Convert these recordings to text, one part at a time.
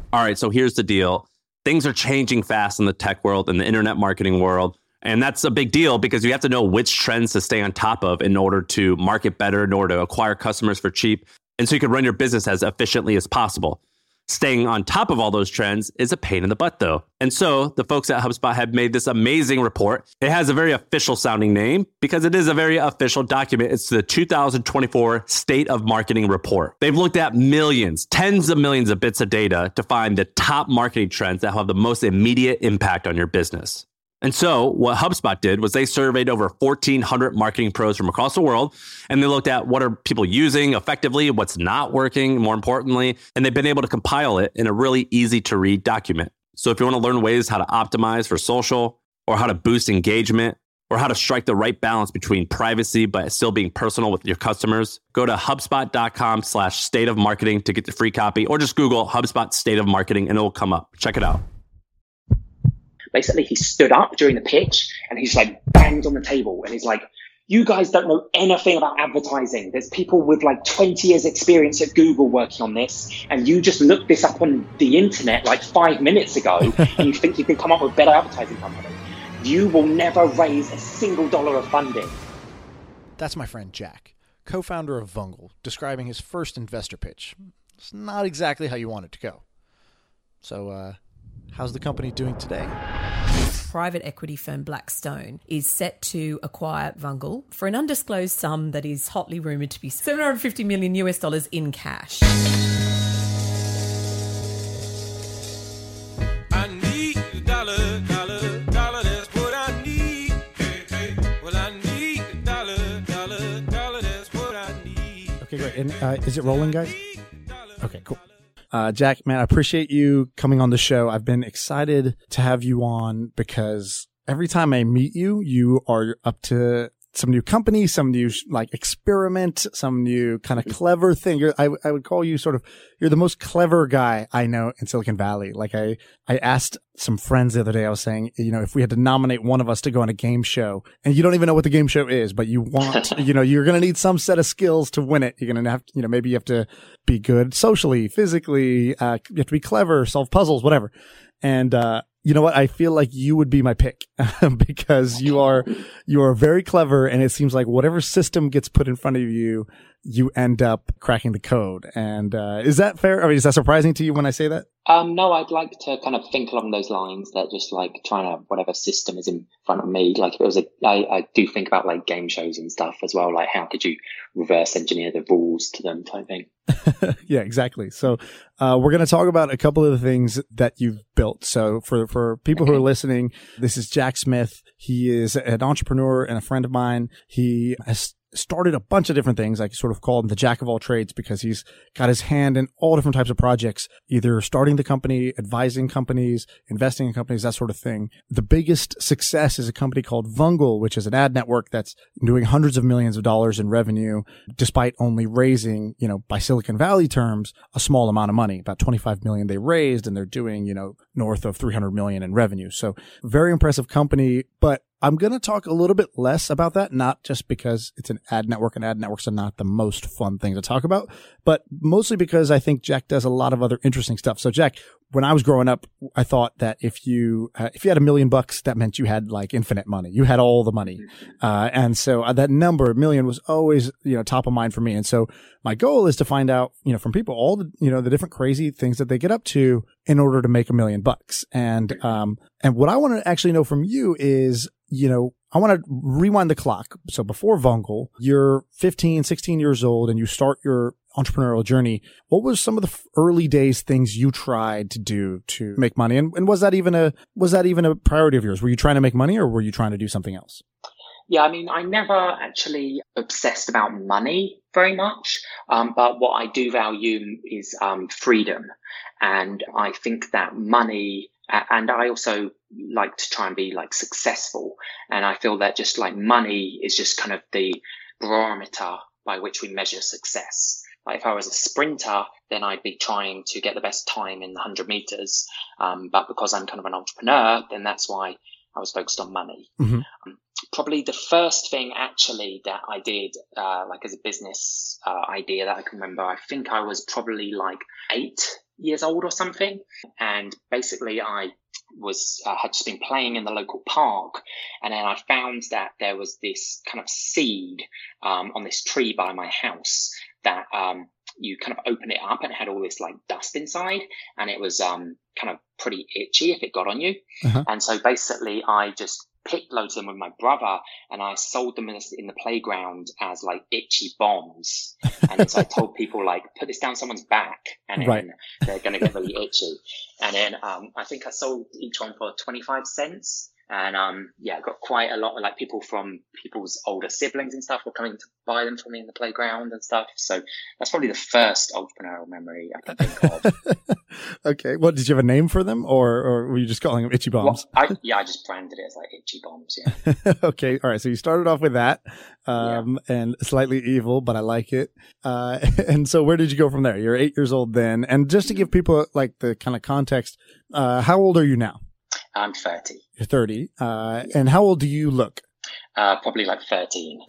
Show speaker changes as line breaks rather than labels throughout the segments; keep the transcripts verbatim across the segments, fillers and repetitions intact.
all right, so here's the deal. Things are changing fast in the tech world and the internet marketing world. And that's a big deal because you have to know which trends to stay on top of in order to market better, in order to acquire customers for cheap. And so you can run your business as efficiently as possible. Staying on top of all those trends is a pain in the butt, though. And so the folks at HubSpot have made this amazing report. It has a very official sounding name because it is a very official document. It's the two thousand twenty-four State of Marketing Report. They've looked at millions, tens of millions of bits of data to find the top marketing trends that have the most immediate impact on your business. And so what HubSpot did was they surveyed over fourteen hundred marketing pros from across the world, and they looked at what are people using effectively, what's not working, more importantly, and they've been able to compile it in a really easy to read document. So if you want to learn ways how to optimize for social, or how to boost engagement, or how to strike the right balance between privacy but still being personal with your customers, go to HubSpot.com slash state of marketing to get the free copy, or just Google HubSpot State of Marketing and it will come up. Check it out.
Basically, he stood up during the pitch and he's like banged on the table and he's like, you guys don't know anything about advertising. There's people with like twenty years experience at Google working on this. And you just looked this up on the internet like five minutes ago and you think you can come up with a better advertising company. You will never raise a single dollar of funding.
That's my friend Jack, co-founder of Vungle, describing his first investor pitch. It's not exactly how you want it to go. So, uh, how's the company doing today?
Private equity firm Blackstone is set to acquire Vungle for an undisclosed sum that is hotly rumored to be seven hundred fifty million US dollars in cash.
I need a dollar, dollar, dollar, that's what I need. Hey, hey. Well, I need a dollar, dollar, dollar, that's what I need.
Okay, great. And uh, is it rolling, guys? Okay, cool. Uh, Jack, man, I appreciate you coming on the show. I've been excited to have you on because every time I meet you, you are up to some new company, some new like experiment, some new kind of clever thing. You're, I, I would call you sort of, you're the most clever guy I know in Silicon Valley. Like I, I asked some friends the other day, I was saying, you know, if we had to nominate one of us to go on a game show and you don't even know what the game show is, but you want, you know, you're going to need some set of skills to win it. You're going to have, you know, maybe you have to be good socially, physically, uh, you have to be clever, solve puzzles, whatever. And, uh, you know what? I feel like you would be my pick because you are, you are very clever. And it seems like whatever system gets put in front of you, you end up cracking the code. And, uh, is that fair? I mean, is that surprising to you when I say that?
Um, no, I'd like to kind of think along those lines that just like trying to, whatever system is in front of me, like if it was a, I, I do think about like game shows and stuff as well. Like how could you reverse engineer the rules to them type thing?
Yeah, exactly. So, uh, we're going to talk about a couple of the things that you've built. So for, for people who are listening, this is Jack Smith. He is an entrepreneur and a friend of mine. He has started a bunch of different things. I sort of call him the jack of all trades because he's got his hand in all different types of projects, either starting the company, advising companies, investing in companies, that sort of thing. The biggest success is a company called Vungle, which is an ad network that's doing hundreds of millions of dollars in revenue, despite only raising, you know, by Silicon Valley terms, a small amount of money, about twenty-five million they raised, and they're doing, you know, north of three hundred million in revenue. So very impressive company, but I'm going to talk a little bit less about that, not just because it's an ad network and ad networks are not the most fun thing to talk about, but mostly because I think Jack does a lot of other interesting stuff. So Jack, when I was growing up, I thought that if you, uh, if you had a million bucks, that meant you had like infinite money. You had all the money. Uh, and so uh, that number, a million, was always, you know, top of mind for me. And so my goal is to find out, you know, from people all the, you know, the different crazy things that they get up to in order to make a million bucks. And, um, and what I want to actually know from you is, you know, I want to rewind the clock. So before Vungle, you're fifteen, sixteen years old and you start your entrepreneurial journey. What was some of the early days things you tried to do to make money? And, and was that even a, was that even a priority of yours? Were you trying to make money or were you trying to do something else?
Yeah, I mean, I never actually obsessed about money very much. Um, but what I do value is um, freedom. And I think that money, and I also like to try and be like successful. And I feel that just like money is just kind of the barometer by which we measure success. Like if I was a sprinter, then I'd be trying to get the best time in the hundred meters. Um, but because I'm kind of an entrepreneur, then that's why I was focused on money. Mm-hmm. Um, probably the first thing actually that I did, uh, like as a business uh, idea that I can remember, I think I was probably like eight years old or something. And basically I was, uh, had just been playing in the local park. And then I found that there was this kind of seed, um, on this tree by my house that, um, you kind of open it up and it had all this like dust inside, and it was, um, kind of pretty itchy if it got on you.
Uh-huh.
And so basically I just picked loads of them with my brother, and I sold them in the, in the playground as like itchy bombs. And so I told people like, put this down someone's back, and then
Right.
they're going to get really itchy. And then um, I think I sold each one for twenty-five cents. And um, yeah, I got quite a lot of like people from people's older siblings and stuff were coming to buy them for me in the playground and stuff. So that's probably the first entrepreneurial memory I can think of.
Okay. Well, did you have a name for them, or, or were you just calling them itchy bombs?
Well, I, yeah, I just branded it as like itchy bombs. Yeah.
Okay. All right. So you started off with that, um, yeah. and slightly evil, but I like it. Uh, and so where did you go from there? You're eight years old then. And just to give people like the kind of context, uh, how old are you now?
I'm thirty.
You're thirty. Uh, and how old do you look?
Uh, probably like thirteen.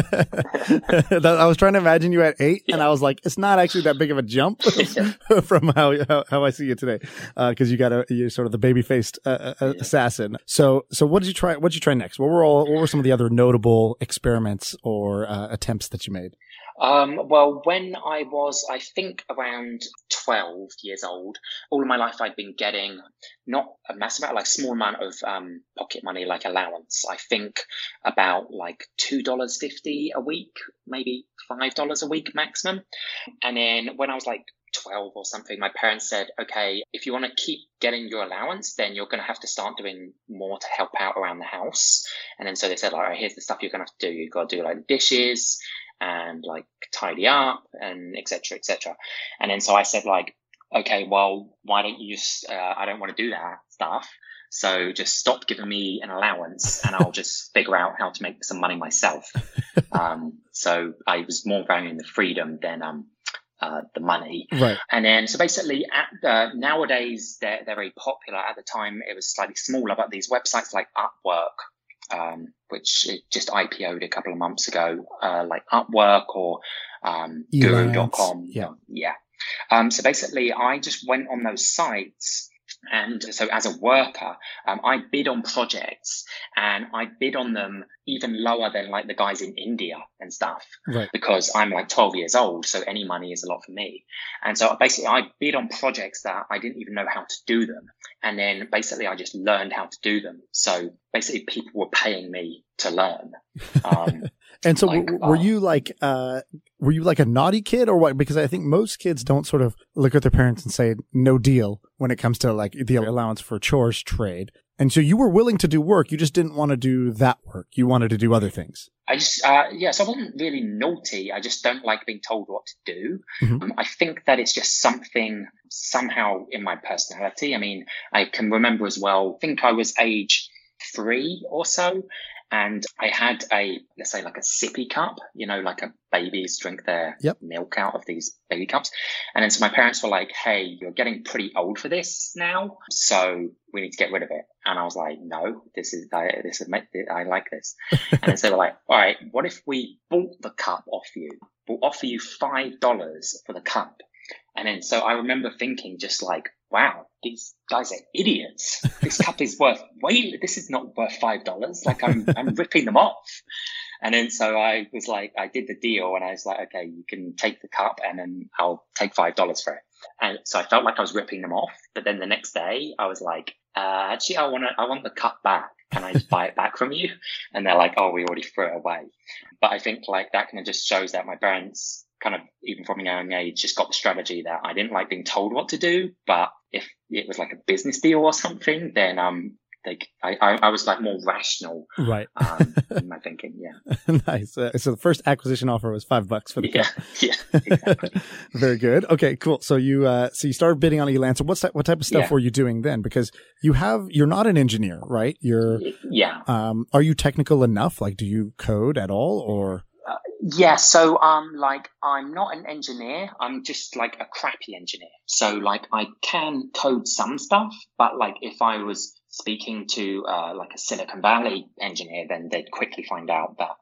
I was trying to imagine you at eight, yeah. and I was like, it's not actually that big of a jump from how, how how I see you today, because uh, you got a you're sort of the baby faced uh, uh, yeah. assassin. So so what did you try? What did you try next? What were all what were some of the other notable experiments or uh, attempts that you made?
Um, well, when I was, I think around twelve years old, all of my life I'd been getting not a massive amount, like small amount of, um, pocket money, like allowance. I think about like two dollars fifty a week, maybe five dollars a week maximum. And then when I was like twelve or something, my parents said, okay, if you want to keep getting your allowance, then you're going to have to start doing more to help out around the house. And then so they said, all right, here's the stuff you're going to have to do. You've got to do like dishes and like tidy up and et cetera, et cetera. And then so I said like, okay, well, why don't you just, uh, I don't want to do that stuff. So just stop giving me an allowance and I'll just figure out how to make some money myself. Um, so I was more valuing the freedom than, um, uh, the money.
Right.
And then, so basically at, uh, nowadays they're, they're very popular. At the time it was slightly smaller, but these websites like Upwork, um, which it just I P O'd a couple of months ago, uh, like Upwork or, um, guru dot com.
Yeah.
Yeah. Um, so basically I just went on those sites. And so as a worker, um, I bid on projects and I bid on them even lower than like the guys in India and stuff,
right.
because I'm like twelve years old. So any money is a lot for me. And so basically I bid on projects that I didn't even know how to do them. And then basically I just learned how to do them. So basically people were paying me to learn. Um,
and so
like,
w- were
uh,
you like, uh, were you like a naughty kid or what? Because I think most kids don't sort of look at their parents and say no deal when it comes to like the allowance for chores trade. And so you were willing to do work. You just didn't want to do that work. You wanted to do other things.
I just, uh, yeah, so I wasn't really naughty. I just don't like being told what to do.
Mm-hmm.
Um, I think that it's just something somehow in my personality. I mean, I can remember as well, I think I was age three or so. And I had a, let's say like a sippy cup, you know, like a babies drink their
yep.
milk out of these baby cups. And then so my parents were like, hey, you're getting pretty old for this now. So we need to get rid of it. And I was like, no, this is, I, this is, I like this. And then so they were like, all right, what if we bought the cup off you? We'll offer you five dollars for the cup. And then so I remember thinking just like, wow, these guys are idiots. This cup is worth way, this is not worth five dollars. Like I'm, I'm ripping them off. And then so I was like, I did the deal and I was like, okay, you can take the cup and then I'll take five dollars for it. And so I felt like I was ripping them off. But then the next day I was like, uh, actually, I want to, I want the cup back. Can I just buy it back from you? And they're like, oh, we already threw it away. But I think like that kind of just shows that my parents kind of, even from a young age, just got the strategy that I didn't like being told what to do. But if it was like a business deal or something, then, um, they, I, I, I was like more rational.
Right.
um, in my thinking. Yeah.
Nice. Uh, so the first acquisition offer was five bucks for the
yeah,
cup.
Yeah. Exactly.
Very good. Okay, cool. So you, uh, so you started bidding on Elan. So what's that, what type of stuff
Yeah.
were you doing then? Because you have, you're not an engineer, right? You're,
Yeah.
um, are you technical enough? Like, do you code at all or?
Uh, yeah, so um, like I'm not an engineer. I'm just like a crappy engineer. So like I can code some stuff, but like if I was speaking to uh, like a Silicon Valley engineer, then they'd quickly find out that I'm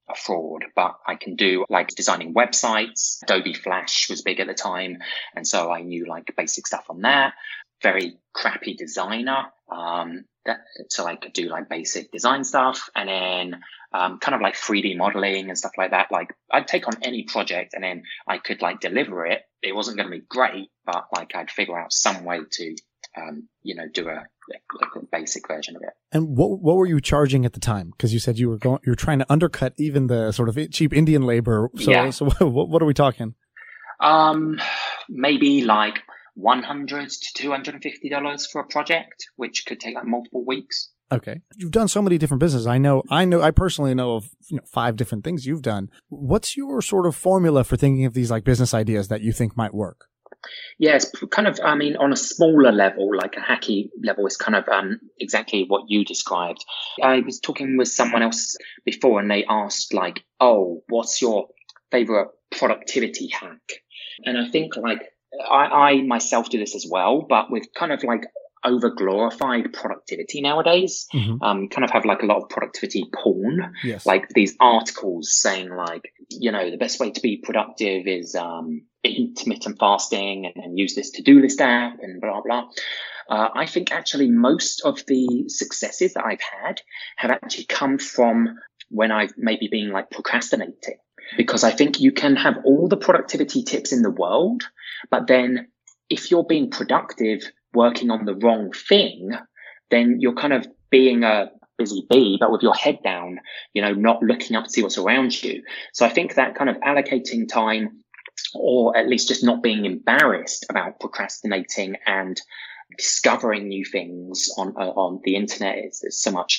a fraud, but I can do like designing websites. Adobe Flash was big at the time. And so I knew like basic stuff on that. Very crappy designer. Um, that, so I could do like basic design stuff, and then um, kind of like three D modeling and stuff like that. Like I'd take on any project and then I could like deliver it. It wasn't going to be great, but like I'd figure out some way to, um, you know, do a, like a basic version of it.
And what what were you charging at the time? Because you said you were going, you were trying to undercut even the sort of cheap Indian labor. So,
Yeah.
so what, what are we talking?
Um, maybe like one hundred to two hundred fifty dollars for a project, which could take like multiple weeks.
Okay. You've done so many different businesses. I know, I know, I personally know of you know, five different things you've done. What's your sort of formula for thinking of these like business ideas that you think might work?
Yeah, it's kind of, I mean, on a smaller level, like a hacky level, is kind of um, exactly what you described. I was talking with someone else before and they asked like, oh, what's your favorite productivity hack? And I think like, I, I myself do this as well, but with kind of like over glorified productivity nowadays.
Mm-hmm.
Um, kind of have like a lot of productivity porn,
Yes.
like these articles saying like, you know, the best way to be productive is um, intermittent fasting and, and use this to-do list app and blah, blah. Uh, I think actually most of the successes that I've had have actually come from when I've maybe been like procrastinating. Because I think you can have all the productivity tips in the world, but then if you're being productive working on the wrong thing, then you're kind of being a busy bee, but with your head down, you know, not looking up to see what's around you. So I think that kind of allocating time, or at least just not being embarrassed about procrastinating and discovering new things on uh, on the internet, is there's so much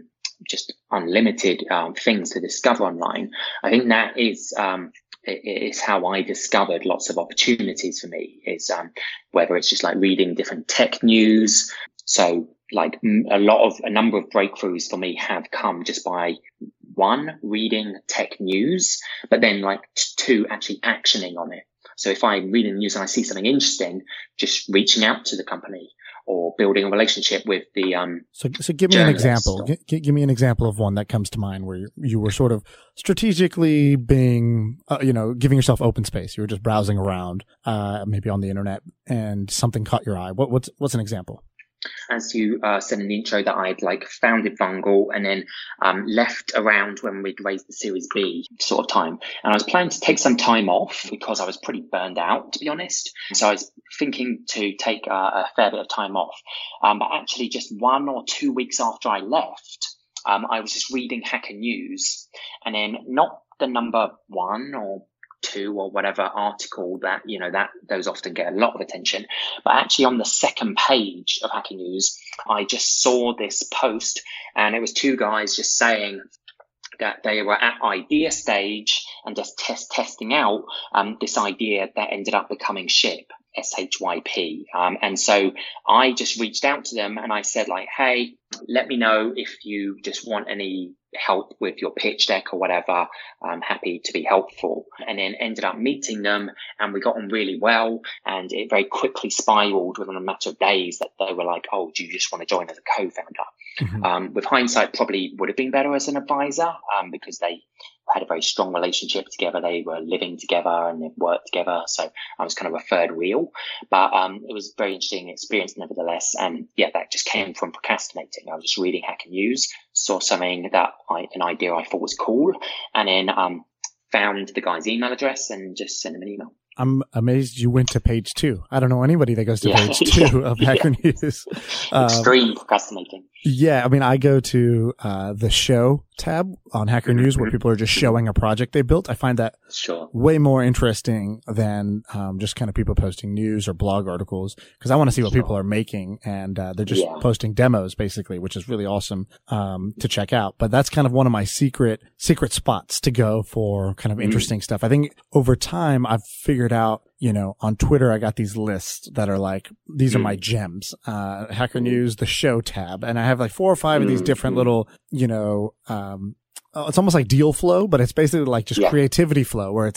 just unlimited um, things to discover online. I think that is um, is how I discovered lots of opportunities for me. Is um, whether it's just like reading different tech news. So like a lot of a number of breakthroughs for me have come just by one, reading tech news, but then like two, actually actioning on it. So if I'm reading the news and I see something interesting, just reaching out to the company or building a relationship with the um.
So, so give me an example. G- g- give me an example of one that comes to mind where you, you were sort of strategically being, uh, you know, giving yourself open space. You were just browsing around, uh, maybe on the internet, and something caught your eye. What, what's what's an example?
As you uh, said in the intro, that I'd like founded Vungle and then um, left around when we'd raised the Series B sort of time. And I was planning to take some time off because I was pretty burned out, to be honest. So I was thinking to take a, a fair bit of time off. Um, but actually just one or two weeks after I left, um, I was just reading Hacker News, and then not the number one or two or whatever article that, you know, that those often get a lot of attention. But actually on the second page of Hacker News, I just saw this post, and it was two guys just saying that they were at idea stage and just test testing out um, this idea that ended up becoming Ship, S H Y P. Um, and so I just reached out to them and I said like, hey, let me know if you just want any help with your pitch deck or whatever. I'm happy to be helpful. And then ended up meeting them, and we got on really well, and it very quickly spiraled within a matter of days that they were like, oh, do you just want to join as a co-founder? Mm-hmm. Um, with hindsight, probably would have been better as an advisor, um, because they had a very strong relationship together. They were living together and they worked together. So I was kind of a third wheel, but um, it was a very interesting experience nevertheless. And yeah, that just came from procrastinating. I was just reading Hacker News, saw something that I, an idea I thought was cool, and then um, found the guy's email address and just sent him an email.
I'm amazed you went to page two. I don't know anybody that goes to
yeah.
page two of Hacker
yeah.
News.
Extreme
um,
procrastinating.
Yeah, I mean, I go to uh, the show tab on Hacker News where people are just showing a project they built. I find that
sure. way
more interesting than um, just kind of people posting news or blog articles, because I want to see what sure. people are making, and uh, they're just yeah. posting demos basically, which is really awesome um, to check out. But that's kind of one of my secret secret spots to go for kind of interesting mm. stuff. I think over time I've figured out, you know, on Twitter, I got these lists that are like, these are my gems, uh, Hacker News, the show tab. And I have like four or five of these different little, you know, um, it's almost like deal flow, but it's basically like just yeah. creativity flow, where it's like,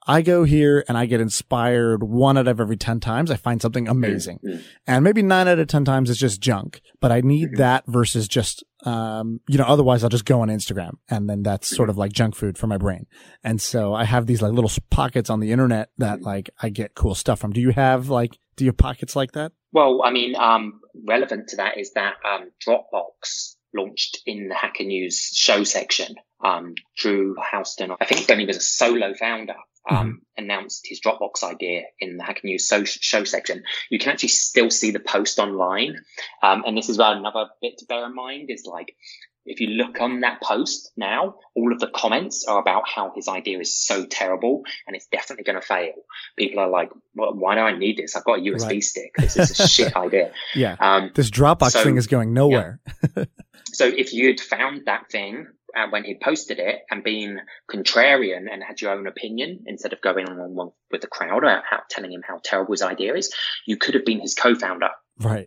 I go here and I get inspired one out of every ten times. I find something amazing.
Mm-hmm.
And maybe nine out of ten times it's just junk, but I need
Mm-hmm.
that versus just, um, you know, otherwise I'll just go on Instagram and then that's sort of like junk food for my brain. And so I have these like little pockets on the internet that like I get cool stuff from. Do you have like, do you have pockets like that?
Well, I mean, um, relevant to that is that um, Dropbox launched in the Hacker News show section. Um, Drew Houston, I think when he was a solo founder, um, mm-hmm. announced his Dropbox idea in the Hacker News so- show section. You can actually still see the post online. Um, and this is another bit to bear in mind is like, if you look on that post now, all of the comments are about how his idea is so terrible and it's definitely going to fail. People are like, well, why do I need this? I've got a U S B right. stick. This is a shit idea.
Yeah. Um, this Dropbox so, thing is going nowhere.
Yeah. So if you'd found that thing uh, when he posted it and been contrarian and had your own opinion instead of going on with the crowd about how, telling him how terrible his idea is, you could have been his co-founder.
Right.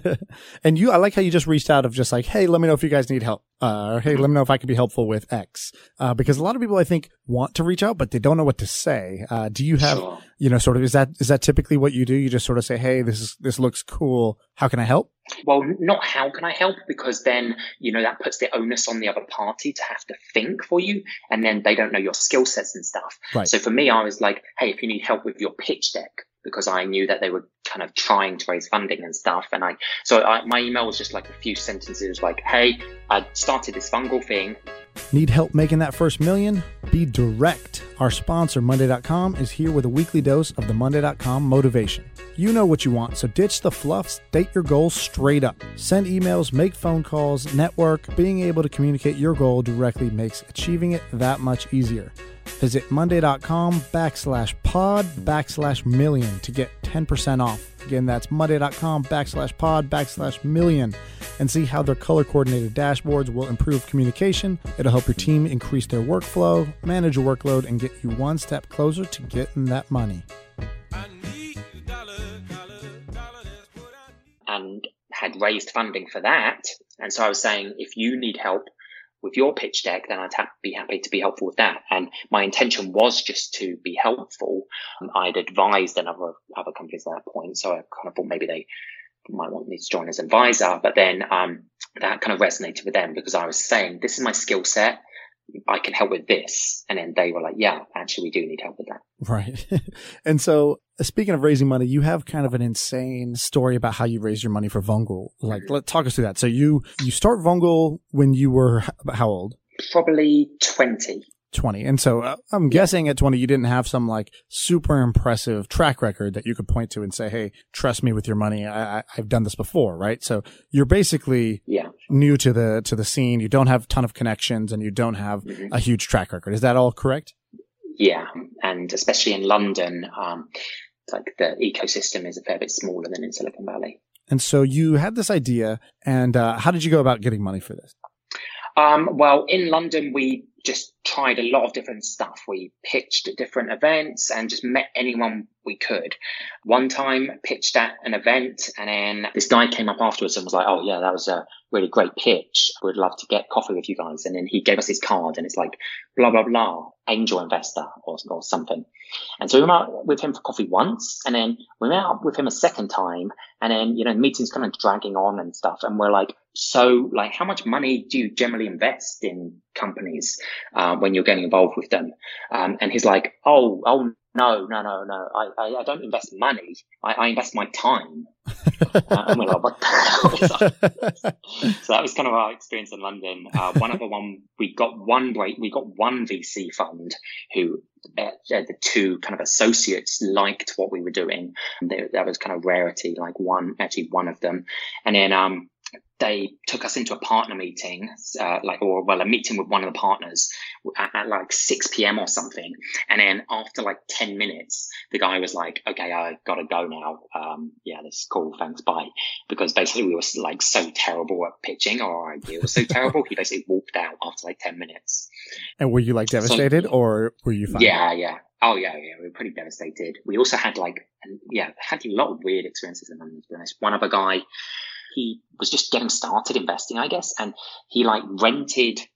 And you, I like how you just reached out of just like, hey, let me know if you guys need help. Uh, or hey, let me know if I can be helpful with X. Uh, because a lot of people I think want to reach out, but they don't know what to say. Uh, do you have, sure. you know, sort of, is that, is that typically what you do? You just sort of say, hey, this is, this looks cool. How can I help?
Well, not how can I help, because then, you know, that puts the onus on the other party to have to think for you. And then they don't know your skill sets and stuff.
Right.
So for me, I was like, hey, if you need help with your pitch deck, because I knew that they were kind of trying to raise funding and stuff. And I, so I, my email was just like a few sentences like, hey, I started this fungal thing.
Need help making that first million? Be direct. Our sponsor, Monday dot com, is here with a weekly dose of the Monday dot com motivation. You know what you want, so ditch the fluff, state your goals straight up. Send emails, make phone calls, network. Being able to communicate your goal directly makes achieving it that much easier. Visit Monday.com backslash pod backslash million to get ten percent off. Again, that's Monday.com backslash pod backslash million. And see how their color-coordinated dashboards will improve communication. It'll help your team increase their workflow, manage your workload, and get you one step closer to getting that money.
And had raised funding for that. And so I was saying, if you need help with your pitch deck, then I'd ha- be happy to be helpful with that. And my intention was just to be helpful. Um, I'd advised another other companies at that point, so I kind of thought maybe they might want me to join as advisor. But then um, that kind of resonated with them because I was saying, this is my skill set. I can help with this. And then they were like, yeah, actually, we do need help with that.
Right. And so speaking of raising money, you have kind of an insane story about how you raised your money for Vungle. Like, let talk us through that. So you, you start Vungle when you were how old?
Probably twenty.
twenty. And so uh, I'm guessing at twenty, you didn't have some like super impressive track record that you could point to and say, hey, trust me with your money. I, I, I've done this before, right? So you're basically
yeah.
new to the, to the scene. You don't have a ton of connections and you don't have mm-hmm. a huge track record. Is that all correct?
Yeah. And especially in London, um, like the ecosystem is a fair bit smaller than in Silicon Valley.
And so you had this idea, and uh, how did you go about getting money for this?
Um, well, in London, we just tried a lot of different stuff. We pitched at different events and just met anyone we could. One time pitched at an event, and then this guy came up afterwards and was like, oh yeah, that was a really great pitch. We'd love to get coffee with you guys. And then he gave us his card and it's like, blah, blah, blah, angel investor or, or something. And so we met with him for coffee once, and then we met up with him a second time, and then, you know, the meeting's kind of dragging on and stuff. And we're like, so like, how much money do you generally invest in companies, uh, when you're getting involved with them? Um, and he's like, oh, oh, no, no, no, no. I, I, I don't invest money. I, I invest my time. uh, and we're like, what the hell is that? So that was kind of our experience in London. Uh, one other one, we got one break, we got one V C fund who, uh, the two kind of associates liked what we were doing. And they, that was kind of rarity, like one, actually one of them. And then, um, they took us into a partner meeting, uh, like, or well, a meeting with one of the partners at, at like six p.m. or something. And then after like ten minutes, the guy was like, okay, I gotta go now. Um, yeah, this is cool. Thanks. Bye. Because basically we were like so terrible at pitching, or our idea was so terrible. He basically walked out after like ten minutes. And
were you like devastated, so, or were you fine?
Yeah, yeah. Oh yeah, yeah. We were pretty devastated. We also had like, and yeah, had a lot of weird experiences in London, to be honest. One other guy, he was just getting started investing, I guess. And he like rented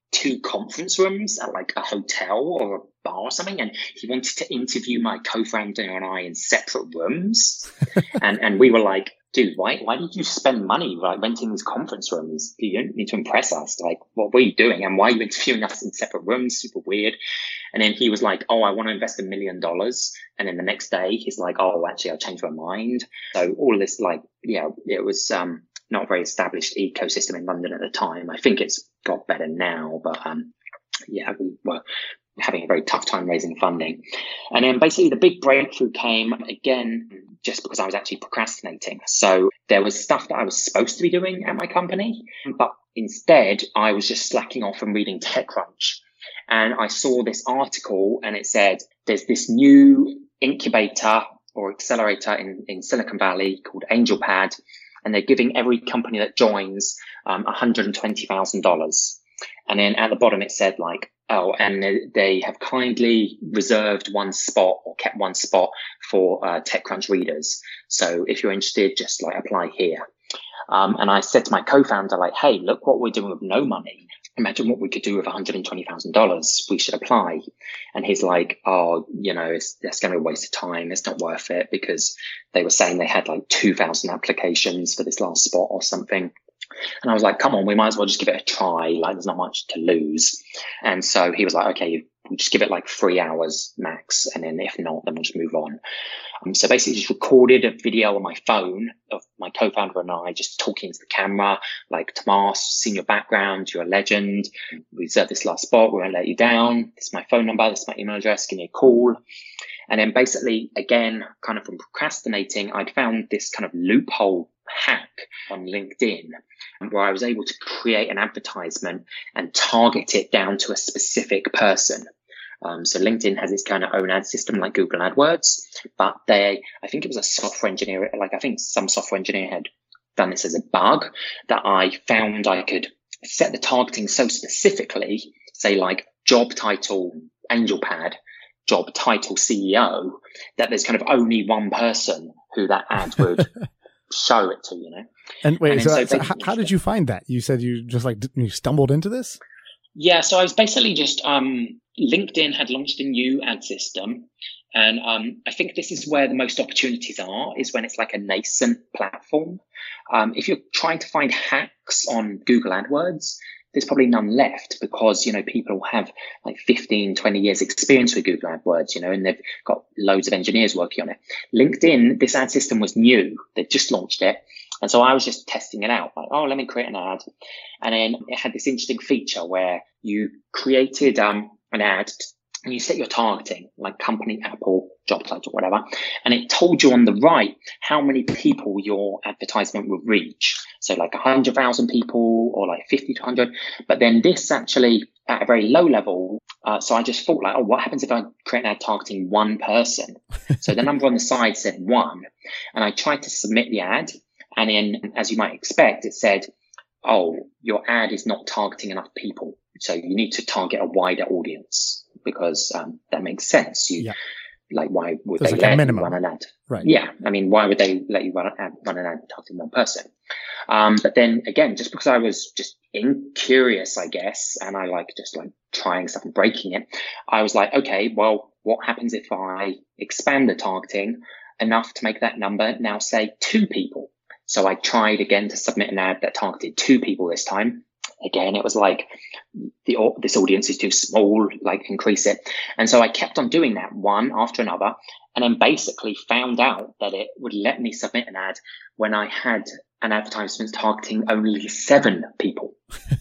two conference rooms at like a hotel or a bar or something, and he wanted to interview my co-founder and I in separate rooms. and and we were like, dude, why why did you spend money like renting these conference rooms? You don't need to impress us. Like, what were you doing? And why are you interviewing us in separate rooms? Super weird. And then he was like, oh, I want to invest a million dollars. And then the next day he's like, oh, actually, I'll change my mind. So all of this, like, yeah, it was um not a very established ecosystem in London at the time. I think it's got better now, but um yeah, we were having a very tough time raising funding. And then basically the big breakthrough came again just because I was actually procrastinating. So there was stuff that I was supposed to be doing at my company, but instead I was just slacking off and reading TechCrunch. And I saw this article and it said there's this new incubator or accelerator in, in Silicon Valley called AngelPad, and they're giving every company that joins um, one hundred twenty thousand dollars. And then at the bottom it said like, oh, and they have kindly reserved one spot or kept one spot for uh, TechCrunch readers. So if you're interested, just like apply here. Um, and I said to my co-founder, like, hey, look what we're doing with no money. Imagine what we could do with one hundred twenty thousand dollars. We should apply. And he's like, oh, you know, it's, that's going to be a waste of time. It's not worth it, because they were saying they had like two thousand applications for this last spot or something. And I was like, come on, we might as well just give it a try. Like, there's not much to lose. And so he was like, okay, just give it like three hours max. And then if not, then we'll just move on. Um, so basically just recorded a video on my phone of my co-founder and I just talking to the camera, like, Tomas, seen your background, you're a legend. We reserved this last spot. We won't let you down. This is my phone number. This is my email address. Give me a call. And then basically, again, kind of from procrastinating, I'd found this kind of loophole hack on LinkedIn where I was able to create an advertisement and target it down to a specific person. Um, so LinkedIn has its kind of own ad system like Google AdWords, but they, I think it was a software engineer, like I think some software engineer had done this as a bug that I found I could set the targeting so specifically, say like job title AngelPad, job title C E O, that there's kind of only one person who that ad would show it to, you know.
And wait, and so, so, so how, how
yeah.
did you find that? You said you just like you stumbled into this?
Yeah, so I was basically just um, LinkedIn had launched a new ad system, and um, I think this is where the most opportunities are, is when it's like a nascent platform. Um, if you're trying to find hacks on Google AdWords, there's probably none left, because, you know, people have like fifteen, twenty years experience with Google AdWords, you know, and they've got loads of engineers working on it. LinkedIn, this ad system was new. They just launched it. And so I was just testing it out, like, oh, let me create an ad. And then it had this interesting feature where you created um, an ad and you set your targeting, like company, Apple, job title, whatever. And it told you on the right how many people your advertisement would reach. So like one hundred thousand people or like fifty to one hundred. But then this actually at a very low level. Uh, so I just thought like, oh, what happens if I create an ad targeting one person? So the number on the side said one. And I tried to submit the ad. And then, as you might expect, it said, oh, your ad is not targeting enough people. So you need to target a wider audience, because um, that makes sense. You,
yeah.
Like, why would
There's
they
like
let you run an ad?
Right.
Yeah. I mean, why would they let you run an ad, run an ad targeting one person? Um, but then again, just because I was just incurious, I guess, and I like just like trying stuff and breaking it, I was like, okay, well, what happens if I expand the targeting enough to make that number now say two people? So I tried again to submit an ad that targeted two people this time. Again, it was like, the this audience is too small, like increase it. And so I kept on doing that one after another, and then basically found out that it would let me submit an ad when I had an advertisement targeting only seven people.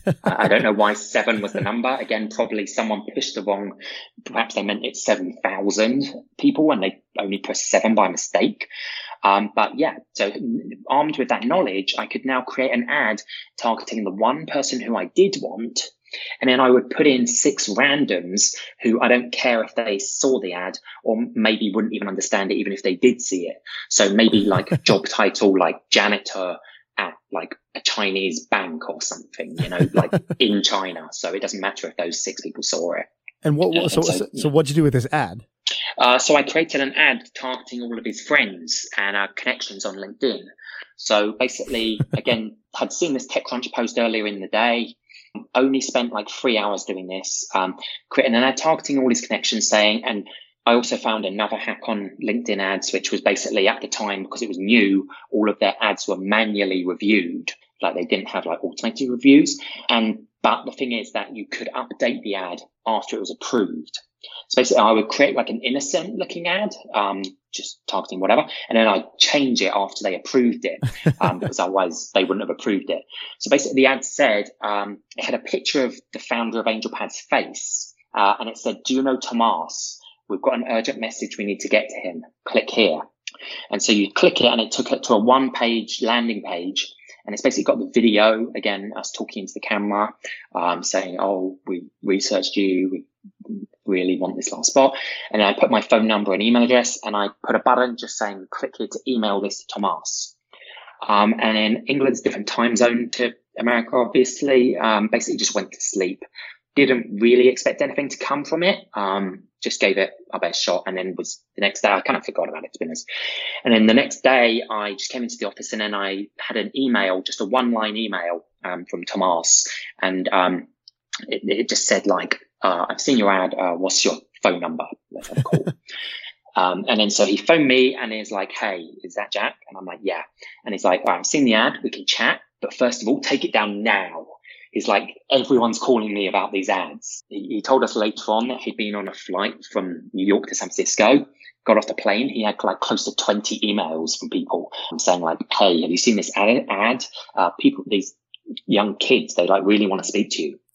I don't know why seven was the number. Again, probably someone pushed the wrong, perhaps they meant it's seven thousand people and they only pressed seven by mistake. Um, but yeah, so armed with that knowledge, I could now create an ad targeting the one person who I did want. And then I would put in six randoms who I don't care if they saw the ad or maybe wouldn't even understand it, even if they did see it. So maybe like job title, like janitor at like a Chinese bank or something, you know, like in China. So it doesn't matter if those six people saw it.
And what, what so, so, so, so what'd you do with this ad?
Uh, so I created an ad targeting all of his friends and uh, connections on LinkedIn. So basically, again, I'd seen this TechCrunch post earlier in the day. Only spent like three hours doing this, um, creating an ad, targeting all his connections, saying, and I also found another hack on LinkedIn ads, which was basically at the time, because it was new, all of their ads were manually reviewed. Like they didn't have like automated reviews. And, but the thing is that you could update the ad after it was approved. So basically I would create like an innocent looking ad, um, just targeting whatever. And then I'd change it after they approved it, um, because otherwise they wouldn't have approved it. So basically the ad said, um, it had a picture of the founder of AngelPad's face. Uh, and it said, do you know Tomas? We've got an urgent message we need to get to him. Click here. And so you click it and it took it to a one page landing page. And it's basically got the video, again, us talking into the camera, um, saying, oh, we researched you. We really want this last spot. And then I put my phone number and email address, and I put a button just saying, click here to email this to Tomas. Um, and in England's different time zone to America, obviously, um, basically just went to sleep. Didn't really expect anything to come from it. Um, just gave it our best shot. And then was the next day, I kind of forgot about it, to be honest. And then the next day I just came into the office, and then I had an email, just a one line email, um, from Tomas. And, um, it, it just said like, uh, I've seen your ad. Uh, what's your phone number? Let's have a call. um, and then so he phoned me and he's like, hey, is that Jack? And I'm like, yeah. And he's like, all right, I've seen the ad. We can chat, but first of all, take it down now. He's like, everyone's calling me about these ads. He, he told us later on that he'd been on a flight from New York to San Francisco, got off the plane. He had like close to twenty emails from people saying like, hey, have you seen this ad? ad? Uh, people, these young kids, they like really want to speak to you.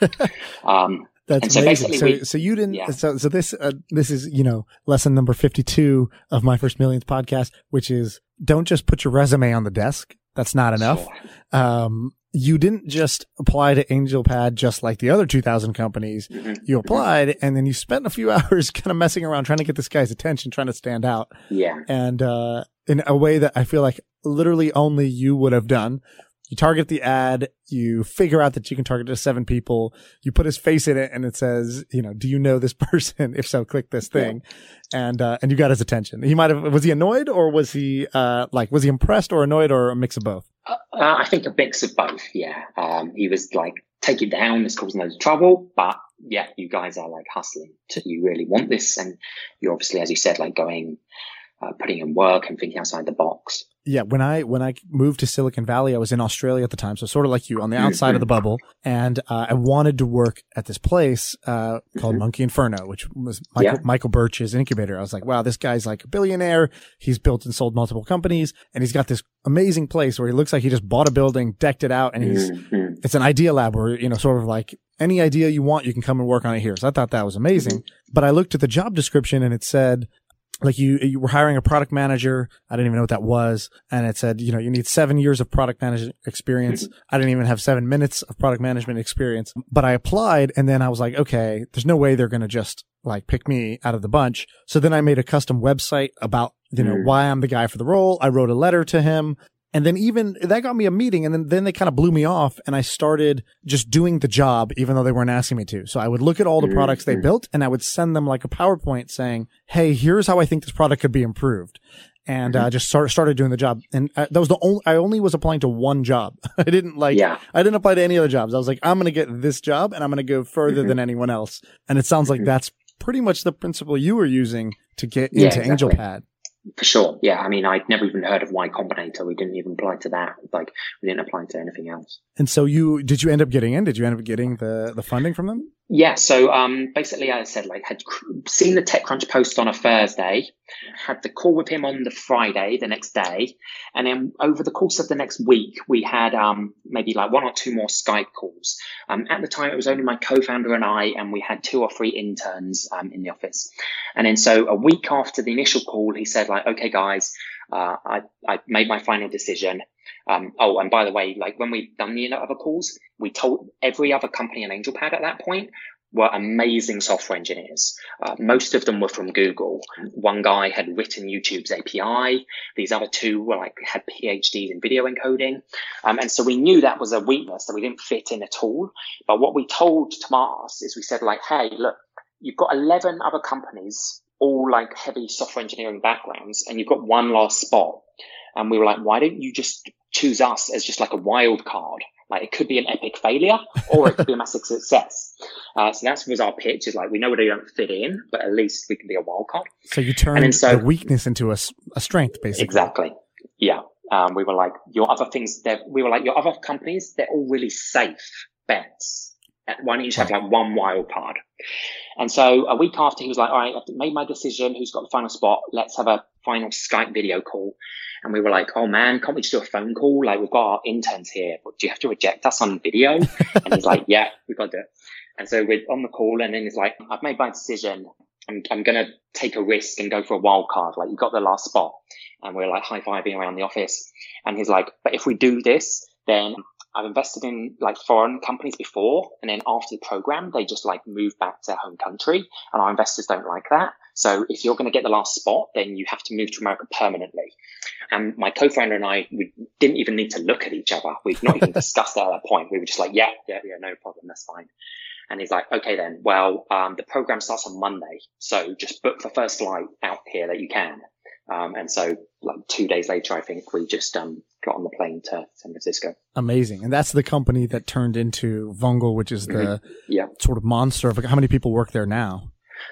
um,
That's
so
amazing. So,
we,
so you didn't,
yeah.
so, so this, uh, this is, you know, lesson number fifty-two of My First Millions podcast, which is don't just put your resume on the desk. That's not enough.
Sure.
Um, you didn't just apply to AngelPad just like the other two thousand companies.
Mm-hmm.
You applied and then you spent a few hours kind of messing around trying to get this guy's attention, trying to stand out.
Yeah.
And, uh, in a way that I feel like literally only you would have done. You target the ad, you figure out that you can target to seven people, you put his face in it and it says, you know, do you know this person? If so, click this thing. Yeah. And, uh, and you got his attention. He might have, was he annoyed or was he, uh, like, was he impressed or annoyed or a mix of both?
Uh, I think a mix of both. Yeah. Um, he was like, take it down. It's causing loads of trouble, but yeah, you guys are like hustling to, you really want this. And you're obviously, as you said, like going, uh, putting in work and thinking outside the box.
Yeah, when I when I moved to Silicon Valley, I was in Australia at the time, so sort of like you, on the outside of the bubble, and uh, I wanted to work at this place uh called Monkey Inferno, which was Michael,
Yeah.
Michael Birch's incubator. I was like, wow, this guy's like a billionaire. He's built and sold multiple companies, and he's got this amazing place where he looks like he just bought a building, decked it out, and he's
Mm-hmm.
it's an idea lab where, you know, sort of like any idea you want, you can come and work on it here. So I thought that was amazing. But I looked at the job description and it said, like you, you were hiring a product manager. I didn't even know what that was. And it said, you know, you need seven years of product management experience. I didn't even have seven minutes of product management experience, but I applied. And then I was like, okay, there's no way they're going to just like pick me out of the bunch. So then I made a custom website about, you know, why I'm the guy for the role. I wrote a letter to him. And then even that got me a meeting, and then, then they kind of blew me off, and I started just doing the job even though they weren't asking me to. So I would look at all the products they built and I would send them like a PowerPoint saying, hey, here's how I think this product could be improved. And I uh, just start, started doing the job. And uh, that was the only, I only was applying to one job. I didn't like,
Yeah.
I didn't apply to any other jobs. I was like, I'm going to get this job and I'm going to go further
Mm-hmm.
than anyone else. And it sounds like that's pretty much the principle you were using to get
Yeah,
into
exactly.
AngelPad.
For sure. Yeah. I mean, I'd never even heard of Y Combinator. We didn't even apply to that. Like, we didn't apply to anything else.
And so you, did you end up getting in? Did you end up getting the, the funding from them?
Yeah. So, um, basically, as I said, like, had cr- seen the TechCrunch post on a Thursday, had the call with him on the Friday, the next day. And then over the course of the next week, we had, um, maybe like one or two more Skype calls. Um, at the time, it was only my co-founder and I, and we had two or three interns, um, in the office. And then so a week after the initial call, he said like, okay, guys, uh, I, I made my final decision. Um, oh, and by the way, like when we've done the other calls, we told every other company on AngelPad at that point were amazing software engineers. Uh, most of them were from Google. One guy had written YouTube's A P I. These other two were like, had P H Ds in video encoding. Um, and so we knew that was a weakness, that we didn't fit in at all. But what we told Tomas is we said like, hey, look, you've got eleven other companies, all like heavy software engineering backgrounds, and you've got one last spot. And we were like, why don't you just choose us as just like a wild card? Like it could be an epic failure or it could be a massive success. Uh, so that was our pitch, is like, we know we don't fit in, but at least we can be a wild card.
So you turned so, the weakness into a, a strength, basically.
Exactly. Yeah. Um, we were like, your other things, we were like, your other companies, they're all really safe bets. Why don't you just have like one wild card? And so a week after, he was like, all right, I've made my decision. Who's got the final spot? Let's have a final Skype video call. And we were like, oh man, can't we just do a phone call? Like, we've got our interns here, but do you have to reject us on video? And he's like, yeah, we've got to do it. And so we're on the call, and then he's like, I've made my decision. I'm, I'm going to take a risk and go for a wild card. Like, you got the last spot. And we're like high-fiving around the office. And he's like, but if we do this, then I've invested in like foreign companies before. And then after the program, they just like move back to their home country. And our investors don't like that. So if you're going to get the last spot, then you have to move to America permanently. And my co-founder and I, we didn't even need to look at each other. We've not even discussed that at that point. We were just like, yeah, yeah, yeah, no problem. That's fine. And he's like, okay, then, well, um, the program starts on Monday. So just book the first flight out here that you can. Um, and so like two days later, I think we just, um, got on the plane to San Francisco.
Amazing. And that's the company that turned into Vungle, which is the mm-hmm. yeah. sort of monster of, how many people work there now?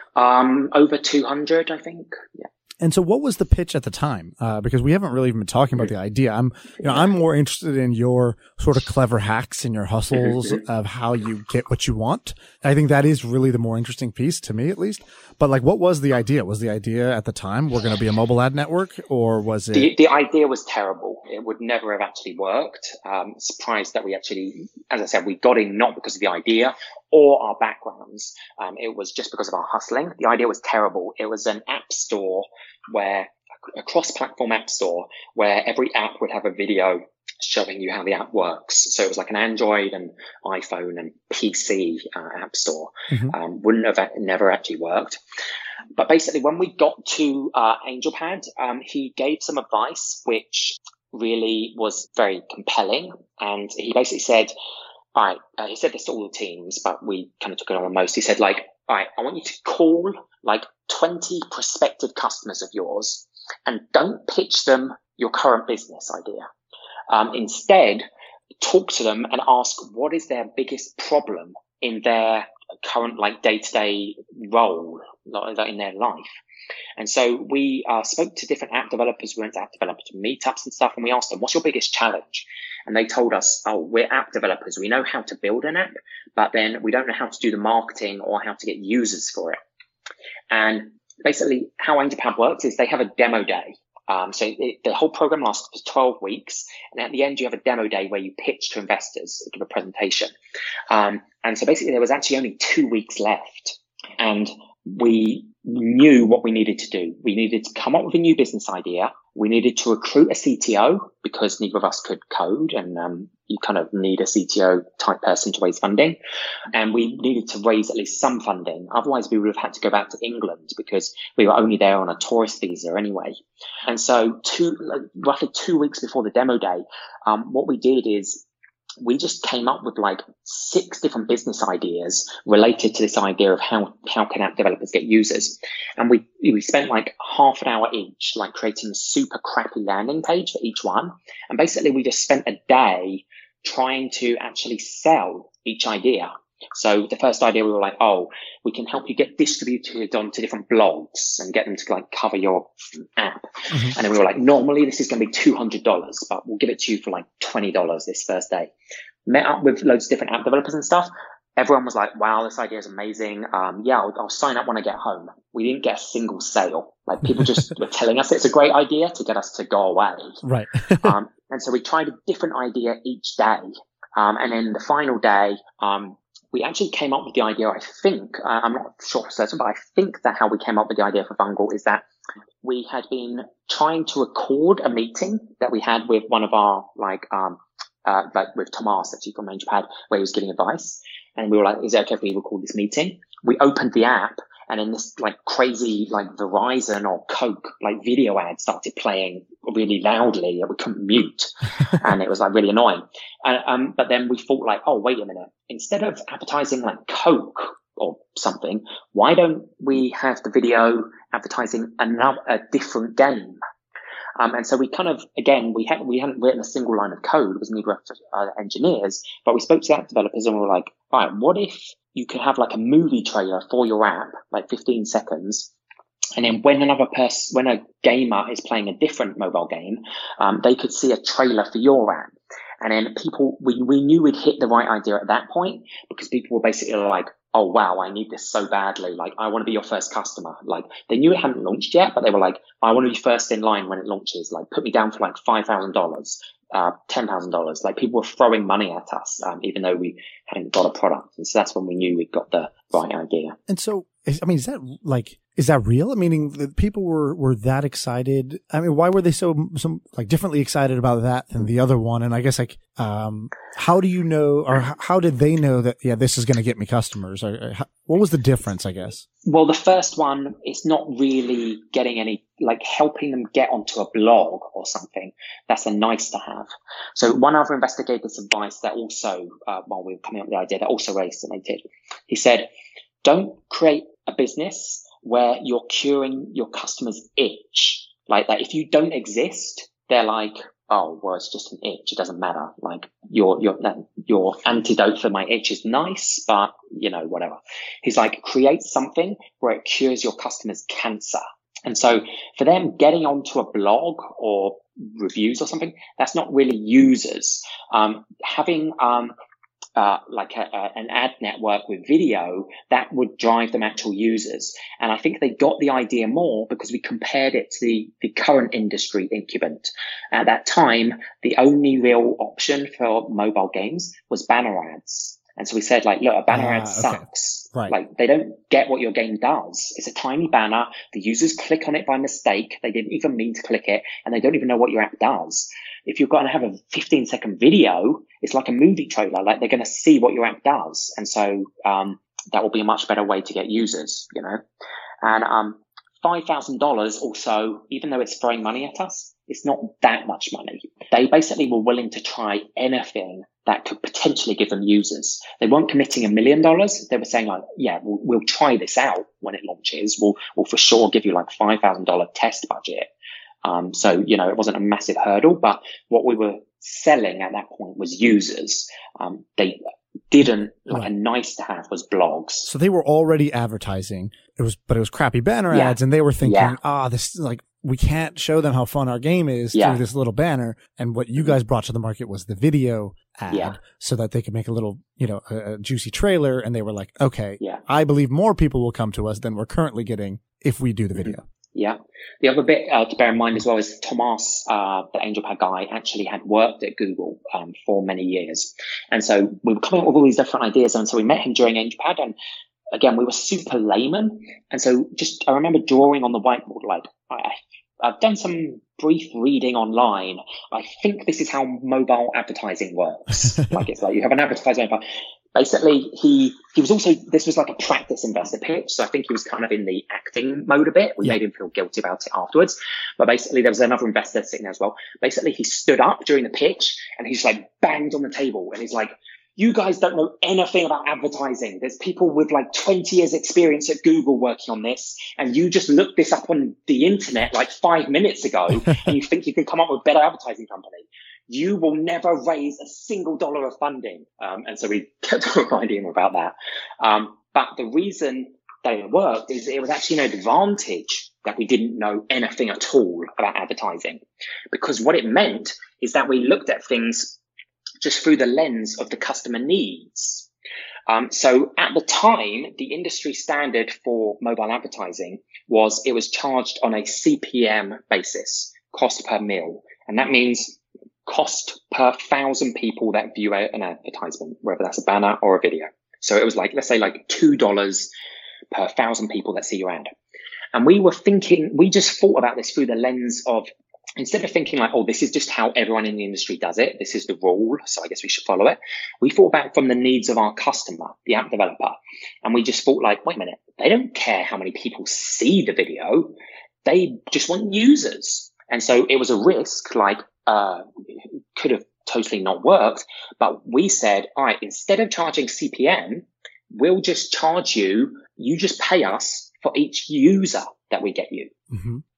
Um, over two hundred, I think. Yeah.
And so what was the pitch at the time? Uh, because we haven't really even been talking about the idea. I'm, you know, I'm more interested in your sort of clever hacks and your hustles of how you get what you want. I think that is really the more interesting piece, to me at least. But like, what was the idea? Was the idea at the time we're going to be a mobile ad network, or was it?
The, the idea was terrible. It would never have actually worked. Um, surprised that we actually, as I said, we got in not because of the idea or our backgrounds. Um, it was just because of our hustling. The idea was terrible. It was an app store where a cross-platform app store where every app would have a video showing you how the app works. So it was like an Android and iPhone and P C uh, app store. Mm-hmm. Um, wouldn't have never actually worked. But basically, when we got to uh, AngelPad, um, he gave some advice which really was very compelling. And he basically said, all right, uh, he said this to all the teams, but we kind of took it on the most. He said, like, all right, I want you to call like twenty prospective customers of yours and don't pitch them your current business idea. Um, instead, talk to them and ask what is their biggest problem in their current like day-to-day role, like, in their life. And so we uh, spoke to different app developers. We went to app developer meetups and stuff, and we asked them, what's your biggest challenge? And they told us, oh, we're app developers. We know how to build an app, but then we don't know how to do the marketing or how to get users for it. And basically how AngelPad works is they have a demo day. Um, so it, the whole program lasts for twelve weeks. And at the end, you have a demo day where you pitch to investors, give a presentation. Um, and so basically there was actually only two weeks left. And we knew what we needed to do. We needed to come up with a new business idea. We needed to recruit a C T O because neither of us could code, and um, you kind of need a C T O type person to raise funding. And we needed to raise at least some funding. Otherwise, we would have had to go back to England because we were only there on a tourist visa anyway. And so two, like, roughly two weeks before the demo day, um, what we did is we just came up with like six different business ideas related to this idea of how, how can app developers get users. And we, we spent like half an hour each, like creating a super crappy landing page for each one. And basically we just spent a day trying to actually sell each idea. So the first idea, we were like, oh, we can help you get distributed onto different blogs and get them to like cover your app. Mm-hmm. And then we were like, normally this is going to be two hundred dollars, but we'll give it to you for like twenty dollars this first day. Met up with loads of different app developers and stuff. Everyone was like, wow, this idea is amazing. Um, yeah, I'll, I'll sign up when I get home. We didn't get a single sale. Like people just were telling us it's a great idea to get us to go away.
Right.
um, and so we tried a different idea each day. Um, and then the final day, um, we actually came up with the idea, I think, uh, I'm not sure for certain, but I think that how we came up with the idea for Vungle is that we had been trying to record a meeting that we had with one of our, like, um, uh, like with Tomas, actually from AngelPad, where he was giving advice. And we were like, is it okay if we record this meeting? We opened the app, and then this like crazy, like Verizon or Coke, like video ad started playing really loudly that we couldn't mute. And it was like really annoying. And, um, but then we thought like, oh, wait a minute. Instead of advertising like Coke or something, why don't we have the video advertising another, a different game? Um, and so we kind of, again, we hadn't, we hadn't written a single line of code. It was neither uh, engineers, but we spoke to app developers and we were like, all right, what if you could have like a movie trailer for your app, like fifteen seconds. And then when another person, when a gamer is playing a different mobile game, um, they could see a trailer for your app. And then people, we, we knew we'd hit the right idea at that point because people were basically like, oh, wow, I need this so badly. Like, I want to be your first customer. Like, they knew it hadn't launched yet, but they were like, I want to be first in line when it launches. Like, put me down for like five thousand dollars, uh, ten thousand dollars. Like, people were throwing money at us, um, even though we hadn't got a product. And so that's when we knew we'd got the right idea.
And so, I mean, is that like, is that real? Meaning that people were, were that excited? I mean, why were they so, so like differently excited about that than the other one? And I guess like, um, how do you know, or how did they know that, yeah, this is going to get me customers? Or, or how, what was the difference, I guess?
Well, the first one is not really getting any, like helping them get onto a blog or something. That's a nice to have. So one other investor gave this advice that also, uh, while we were coming up with the idea, that also resonated. He said, don't create a business where you're curing your customers' itch. Like that, if you don't exist, they're like, oh, well, it's just an itch. It doesn't matter. Like your, your, your antidote for my itch is nice, but you know, whatever. He's like, create something where it cures your customers' cancer. And so for them, getting onto a blog or reviews or something, that's not really users. Um, having, um, Uh, like a, a, an ad network with video, that would drive them actual users. And I think they got the idea more because we compared it to the, the current industry incubant. At that time, the only real option for mobile games was banner ads. And so we said, like, look, a banner
Ah,
ad
okay.
sucks.
Right.
Like, they don't get what your game does. It's a tiny banner. The users click on it by mistake. They didn't even mean to click it, and they don't even know what your app does. If you're going to have a fifteen second video, it's like a movie trailer. Like, they're going to see what your app does. And so, um, that will be a much better way to get users, you know? And, um, five thousand dollars also, even though it's throwing money at us, it's not that much money. They basically were willing to try anything that could potentially give them users. They weren't committing a million dollars. They were saying like, yeah, we'll, we'll try this out when it launches. We'll, we'll for sure give you like five thousand dollars test budget. Um, so, you know, it wasn't a massive hurdle, but what we were selling at that point was users. Um, they didn't, like
Right.
a nice to have was blogs.
So they were already advertising. It was, but it was crappy banner
Yeah.
ads, and they were thinking,
Yeah.
ah, this is like, we can't show them how fun our game is
Yeah.
through this little banner. And what you guys brought to the market was the video ad,
Yeah.
so that they could make a little, you know, a, a juicy trailer. And they were like, okay,
Yeah.
I believe more people will come to us than we're currently getting if we do the video.
Yeah. The other bit uh, to bear in mind as well is Tomas, uh, the AngelPad guy, actually had worked at Google um, for many years. And so we were coming up with all these different ideas. And so we met him during AngelPad. And again, we were super layman. And so just, I remember drawing on the whiteboard, like, I, I've done some brief reading online. I think this is how mobile advertising works. Like, it's like you have an advertisement. Basically, he, he was also, this was like a practice investor pitch. So I think he was kind of in the acting mode a bit. We
Yeah.
made him feel guilty about it afterwards. But basically, there was another investor sitting there as well. Basically, he stood up during the pitch and he's like banged on the table. And he's like, you guys don't know anything about advertising. There's people with like twenty years experience at Google working on this. And you just looked this up on the internet like five minutes ago and you think you can come up with a better advertising company. You will never raise a single dollar of funding. Um, and so we kept reminding him about that. Um, but the reason that it worked is it was actually an advantage that we didn't know anything at all about advertising. Because what it meant is that we looked at things just through the lens of the customer needs. Um, so at the time, the industry standard for mobile advertising was it was charged on a C P M basis, cost per mil. And that means cost per thousand people that view a, an advertisement, whether that's a banner or a video. So it was like, let's say like two dollars per thousand people that see your ad. And we were thinking, we just thought about this through the lens of, instead of thinking like, oh, this is just how everyone in the industry does it. This is the rule. So I guess we should follow it. We thought about it from the needs of our customer, the app developer. And we just thought like, wait a minute, they don't care how many people see the video. They just want users. And so it was a risk, like, uh, could have totally not worked. But we said, all right, instead of charging C P M, we'll just charge you, you just pay us for each user that we get you.
Mm-hmm.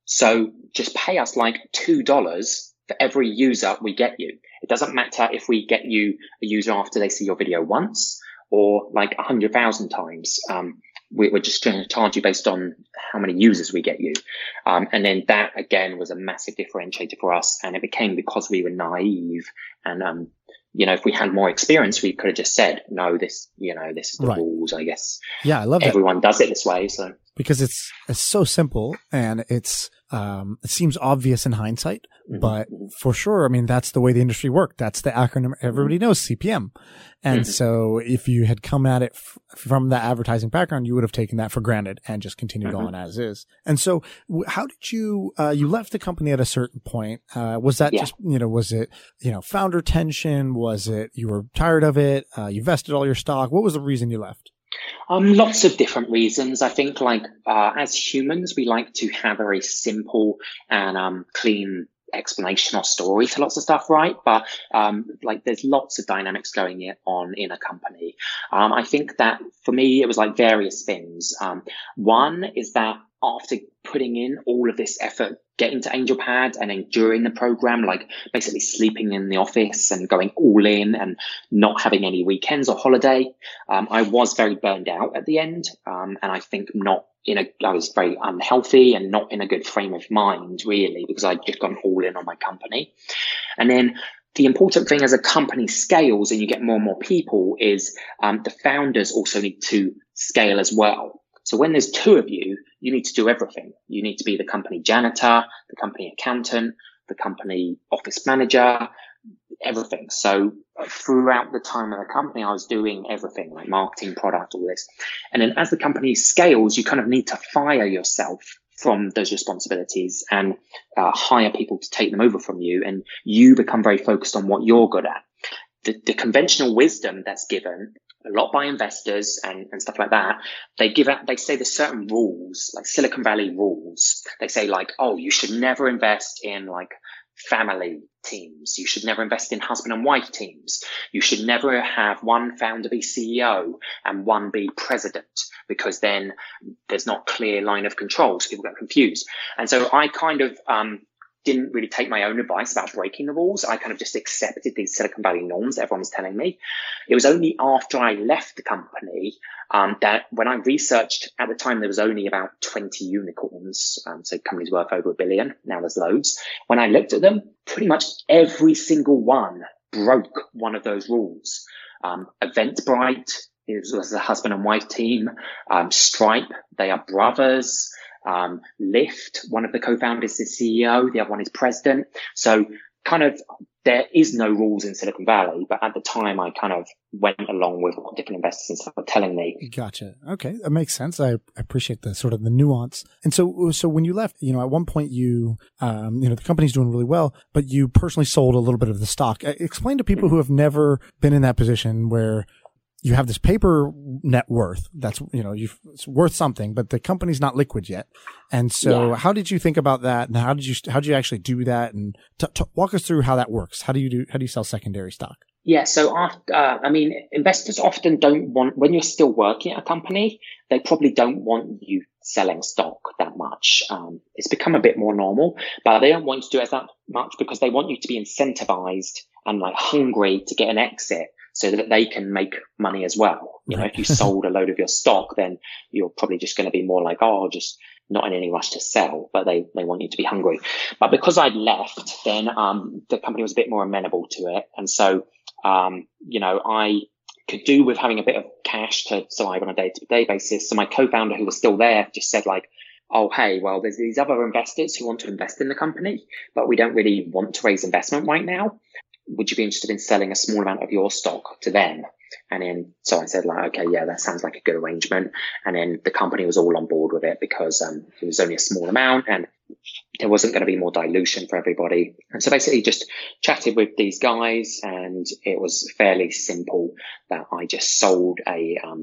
So just pay us like two dollars for every user we get you. It doesn't matter if we get you a user after they see your video once or like a hundred thousand times. Um, we, we're just going to charge you based on how many users we get you. Um, and then that again was a massive differentiator for us. And it became because we were naive and, um, you know, if we had more experience, we could have just said, no, this, you know, this is the
Right.
rules, I guess.
Yeah, I love that.
Everyone does it this way. So
Because it's it's so simple and it's um it seems obvious in hindsight,
Mhm.
but for sure, I mean that's the way the industry worked. That's the acronym everybody knows, C P M. And
Mhm.
so if you had come at it f- from that advertising background, you would have taken that for granted and just continued
Mhm.
on as is. And so w- how did you uh you left the company at a certain point? Uh was that
Yeah.
just, you know, was it, you know, founder tension? Was it you were tired of it? Uh you vested all your stock? What was the reason you left?
Um, lots of different reasons. I think like, uh, as humans, we like to have a very simple and, um, clean explanation or story to lots of stuff, right? But, um, like there's lots of dynamics going on in a company. Um, I think that for me, it was like various things. Um, one is that after putting in all of this effort, getting to AngelPad and then during the program, like basically sleeping in the office and going all in and not having any weekends or holiday, um, I was very burned out at the end. Um, and I think not in a, I was very unhealthy and not in a good frame of mind really, because I'd just gone all in on my company. And then the important thing as a company scales and you get more and more people is, um, the founders also need to scale as well. So when there's two of you, you need to do everything. You need to be the company janitor, the company accountant, the company office manager, everything. So throughout the time of the company, I was doing everything like marketing, product, all this. And then as the company scales, you kind of need to fire yourself from those responsibilities and uh, hire people to take them over from you. And you become very focused on what you're good at. The, the conventional wisdom that's given a lot by investors and, and stuff like that, they give out, they say there's certain rules, like Silicon Valley rules. They say like, oh, you should never invest in like family teams. You should never invest in husband and wife teams. You should never have one founder be C E O and one be president, because then there's not clear line of control. So people get confused. And so I kind of, um, didn't really take my own advice about breaking the rules. I kind of just accepted these Silicon Valley norms that everyone was telling me. It was only after I left the company um, that when I researched, at the time there was only about twenty unicorns, um, so companies worth over a billion. Now there's loads. When I looked at them, pretty much every single one broke one of those rules. Um, Eventbrite is, was a husband and wife team. Um, Stripe, they are brothers. Um, Lyft, one of the co-founders is C E O, the other one is president. So kind of there is no rules in Silicon Valley, but at the time I kind of went along with what different investors and stuff were telling me.
Gotcha. Okay. That makes sense. I appreciate the sort of the nuance. And so, so when you left, you know, at one point you, um, you know, the company's doing really well, but you personally sold a little bit of the stock. Explain to people who have never been in that position where you have this paper net worth that's, you know, you've, it's worth something, but the company's not liquid yet. And so
Yeah.
how did you think about that? And how did you, how did you actually do that? And t- t- walk us through how that works. How do you do, how do you sell secondary stock?
Yeah. So after, uh, I mean, investors often don't want, when you're still working at a company, they probably don't want you selling stock that much. Um, it's become a bit more normal, but they don't want you to do it that much because they want you to be incentivized and like hungry to get an exit, so that they can make money as well. You know, if you sold a load of your stock, then you're probably just going to be more like, oh, just not in any rush to sell, but they, they want you to be hungry. But because I'd left, then, um, the company was a bit more amenable to it. And so, um, you know, I could do with having a bit of cash to survive on a day to day basis. So my co-founder who was still there just said like, oh, hey, well, there's these other investors who want to invest in the company, but we don't really want to raise investment right now. Would you be interested in selling a small amount of your stock to them? And then, so I said like, okay, yeah, that sounds like a good arrangement. And then the company was all on board with it because, um, it was only a small amount and there wasn't going to be more dilution for everybody. And so basically just chatted with these guys and it was fairly simple that I just sold a, um,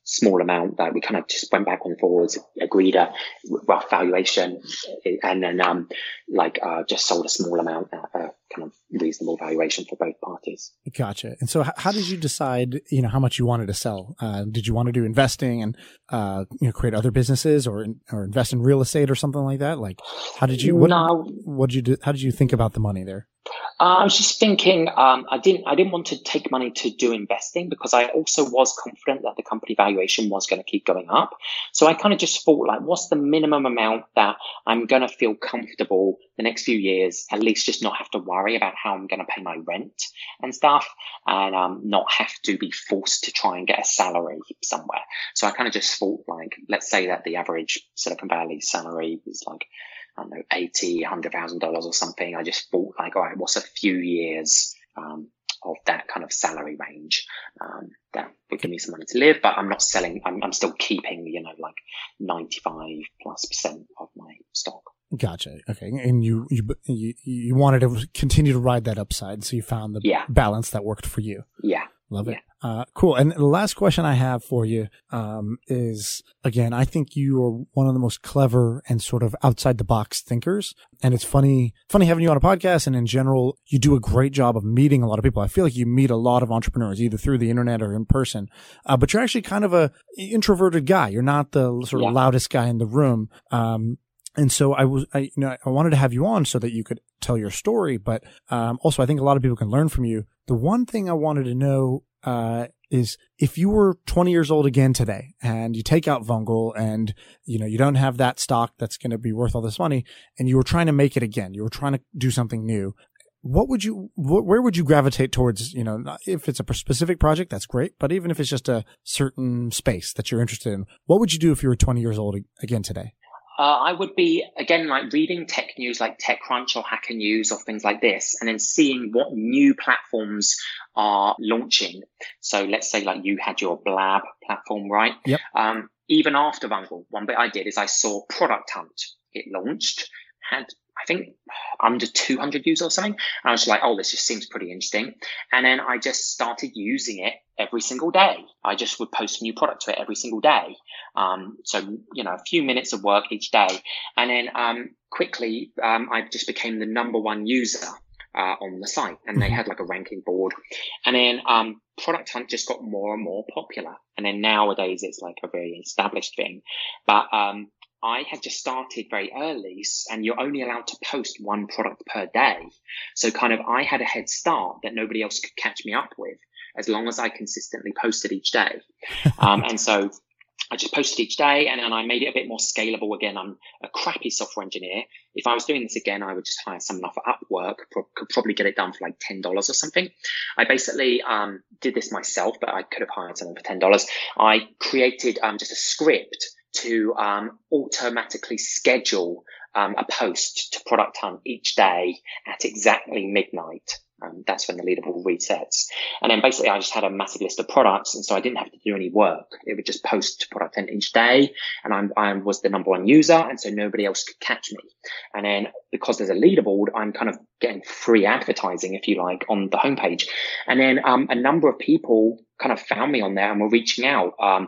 small amount that we kind of just went back on forwards, agreed a rough valuation, and then um, like uh, just sold a small amount at a kind of reasonable valuation for both parties.
Gotcha. And so, h- how did you decide, you know, how much you wanted to sell? Uh, did you want to do investing and uh, you know, create other businesses, or or invest in real estate or something like that? Like, how did you? What,
no.
what did you do? How did you think about the money there?
Uh, I was just thinking, um, I didn't, I didn't want to take money to do investing because I also was confident that the company valuation was going to keep going up. So I kind of just thought, like, what's the minimum amount that I'm going to feel comfortable the next few years, at least just not have to worry about how I'm going to pay my rent and stuff, and um, not have to be forced to try and get a salary somewhere. So I kind of just thought, like, let's say that the average Silicon Valley salary is like, I don't know, eighty, one hundred thousand dollars or something. I just thought, like, all right, what's a few years um, of that kind of salary range um, that would give me some money to live, but I'm not selling, I'm, I'm still keeping, you know, like ninety-five plus percent of my stock.
Gotcha. Okay. And you, you, you, you wanted to continue to ride that upside. So you found the
Yeah.
balance that worked for you.
Yeah.
Love it.
Yeah.
Uh, cool. And the last question I have for you, um, is, again, I think you are one of the most clever and sort of outside the box thinkers. And it's funny, funny having you on a podcast. And in general, you do a great job of meeting a lot of people. I feel like you meet a lot of entrepreneurs, either through the internet or in person. Uh, but you're actually kind of a introverted guy. You're not the sort of
Yeah.
loudest guy in the room. Um, And so I was, I, you know, I wanted to have you on so that you could tell your story, but, um, also I think a lot of people can learn from you. The one thing I wanted to know, uh, is if you were twenty years old again today and you take out Vungle and, you know, you don't have that stock that's going to be worth all this money and you were trying to make it again, you were trying to do something new. What would you, wh- where would you gravitate towards, you know, if it's a specific project, that's great, but even if it's just a certain space that you're interested in, what would you do if you were twenty years old again today?
Uh, I would be, again, like reading tech news like TechCrunch or Hacker News or things like this, and then seeing what new platforms are launching. So let's say like you had your Blab platform, right?
Yep.
Um, even after Vungle, one bit I did is I saw Product Hunt. It launched, had, I think, under two hundred users or something. And I was like, oh, this just seems pretty interesting. And then I just started using it every single day. I just would post a new product to it every single day. Um, so, you know, a few minutes of work each day. And then um, quickly, um, I just became the number one user uh, on the site. And they had like a ranking board. And then um, Product Hunt just got more and more popular. And then nowadays, it's like a very established thing. But um, I had just started very early, and you're only allowed to post one product per day. So kind of I had a head start that nobody else could catch me up with, as long as I consistently posted each day. Um, and so I just posted each day, and then I made it a bit more scalable. Again, I'm a crappy software engineer. If I was doing this again, I would just hire someone off Upwork, pro- could probably get it done for like ten dollars or something. I basically um, did this myself, but I could have hired someone for ten dollars. I created um, just a script to um, automatically schedule um, a post to Product Hunt each day at exactly midnight. Um, that's when the leaderboard resets. And then basically I just had a massive list of products, and so I didn't have to do any work. It would just post to Product Hunt each day, and I'm, I was the number one user, and so nobody else could catch me. And then because there's a leaderboard, I'm kind of getting free advertising, if you like, on the homepage. And then um, a number of people kind of found me on there and were reaching out. Um,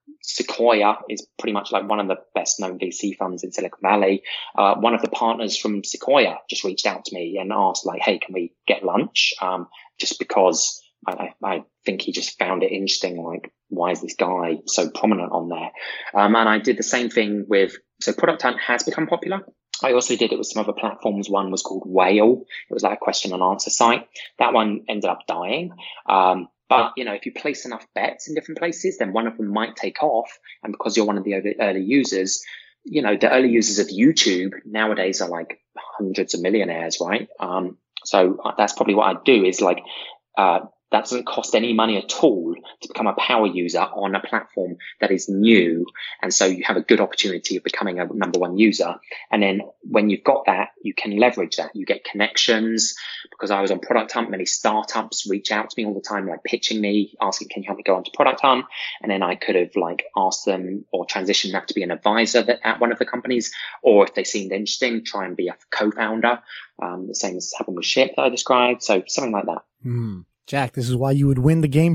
Sequoia is pretty much like one of the best known V C funds in Silicon Valley. Uh, one of the partners from Sequoia just reached out to me and asked, like, hey, can we get lunch? Um, just because I, I think he just found it interesting. Like, why is this guy so prominent on there? Um, and I did the same thing with, so Product Hunt has become popular. I also did it with some other platforms. One was called Whale. It was like a question and answer site. That one ended up dying. Um, But, you know, if you place enough bets in different places, then one of them might take off. And because you're one of the early users, you know, the early users of YouTube nowadays are like hundreds of millionaires, right? Um, so that's probably what I'd do is like, uh, that doesn't cost any money at all to become a power user on a platform that is new. And so you have a good opportunity of becoming a number one user. And then when you've got that, you can leverage that. You get connections. Because I was on Product Hunt, many startups reach out to me all the time, like pitching me, asking, can you help me go onto Product Hunt? And then I could have like asked them or transitioned that to be an advisor that, at one of the companies. Or if they seemed interesting, try and be a co-founder. Um, the same as happened with Ship that I described. So something like that.
Mm. Jack, this is why you would win the game show.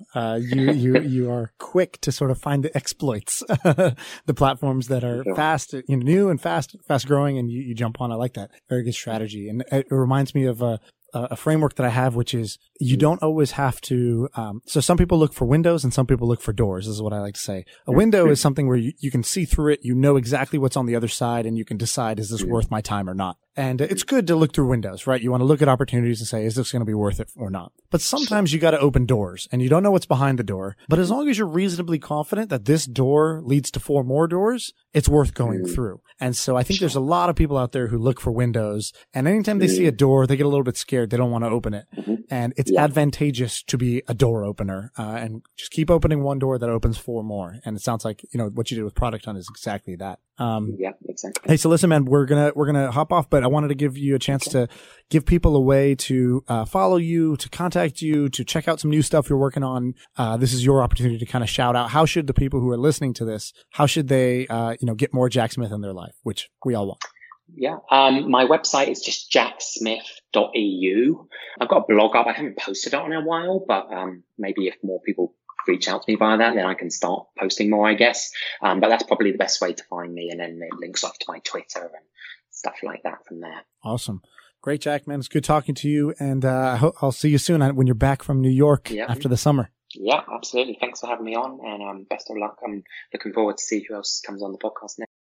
Uh, you, you, you are quick to sort of find the exploits, the platforms that are fast, you know, new and fast, fast growing, and you, you jump on. I like that. Very good strategy. And it reminds me of a, a framework that I have, which is you don't always have to. Um, so some people look for windows and some people look for doors. This is what I like to say. A window is something where you, you can see through it. You know exactly what's on the other side and you can decide, is this worth my time or not? And it's good to look through windows, right? You want to look at opportunities and say, is this going to be worth it or not? But sometimes you got to open doors and you don't know what's behind the door. But as long as you're reasonably confident that this door leads to four more doors, it's worth going through. And so I think there's a lot of people out there who look for windows, and anytime they see a door, they get a little bit scared. They don't want to open it. And it's yeah. advantageous to be a door opener, uh, and just keep opening one door that opens four more. And it sounds like, you know, what you did with Product Hunt is exactly that. Um,
yeah, exactly.
Hey, so listen, man, we're gonna, we're gonna hop off, but I wanted to give you a chance okay. to give people a way to, uh, follow you, to contact you, to check out some new stuff you're working on. Uh, this is your opportunity to kind of shout out. How should the people who are listening to this, how should they, uh, you know, get more Jack Smith in their life, which we all want?
Yeah. Um, my website is just jack smith dot e u. I've got a blog up. I haven't posted it in a while, but, um, maybe if more people reach out to me via that, then I can start posting more, I guess. Um, but that's probably the best way to find me. And then it links off to my Twitter and stuff like that from there.
Awesome. Great, Jack, man. It's good talking to you. And, uh, I hope I'll see you soon when you're back from New York yeah. after the summer.
Yeah, absolutely. Thanks for having me on, and, um, best of luck. I'm looking forward to see who else comes on the podcast next.